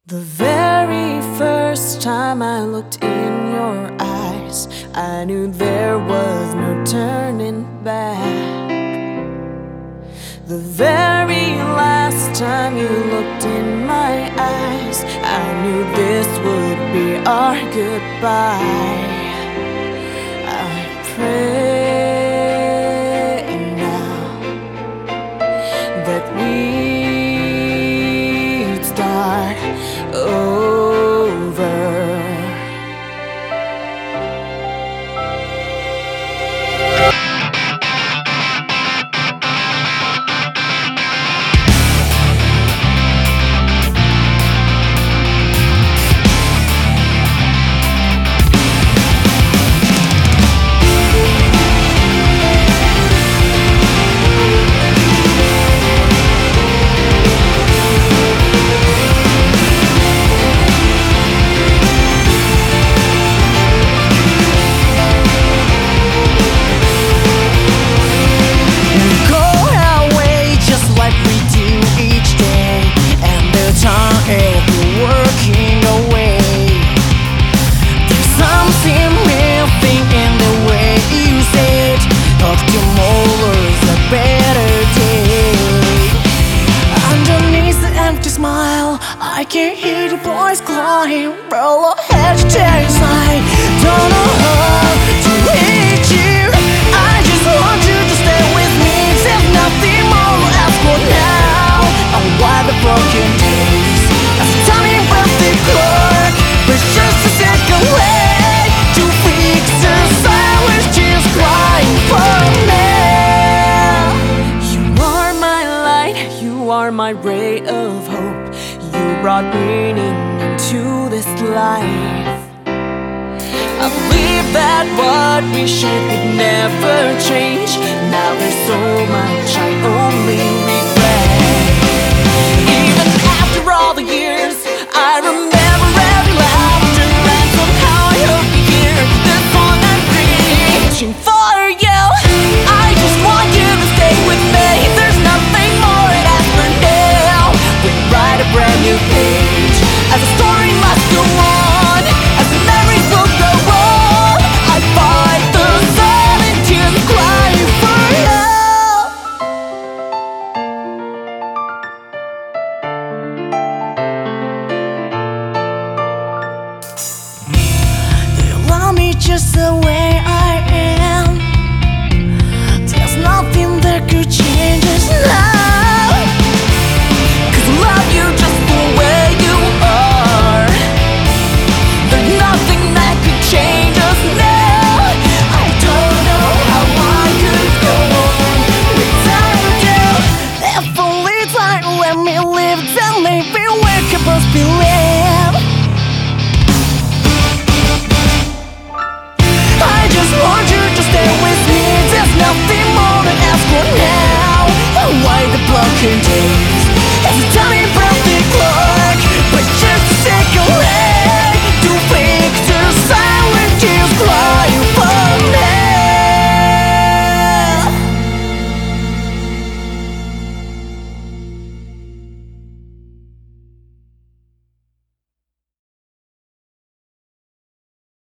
The very first time I looked in your eyes, I knew there was no turning back. The very last time you looked in my eyes, I knew this would be our goodbye. I pray now that we'd start over. I can hear the boys crying, roll ahead to tear inside. Don't know how to hate you. I just want you to stay with me. There's nothing more to ask for now. I'll wipe the broken days as a tiny birthday clock. But just a second away to fix the silence she's crying for me. You are my light, you are my ray of hope. You brought meaning into this life. I believe that what we shared would never change. Now there's so much I only regret. Even after all the years, I remember every laughter, and somehow I hope you hear this song I'm reaching for you. I just want you to stay with me. There's nothing more to ask for now. We write a brand new page, as the story must go on, as the memories will go on. I fight the silent tears crying for you. You love me just the way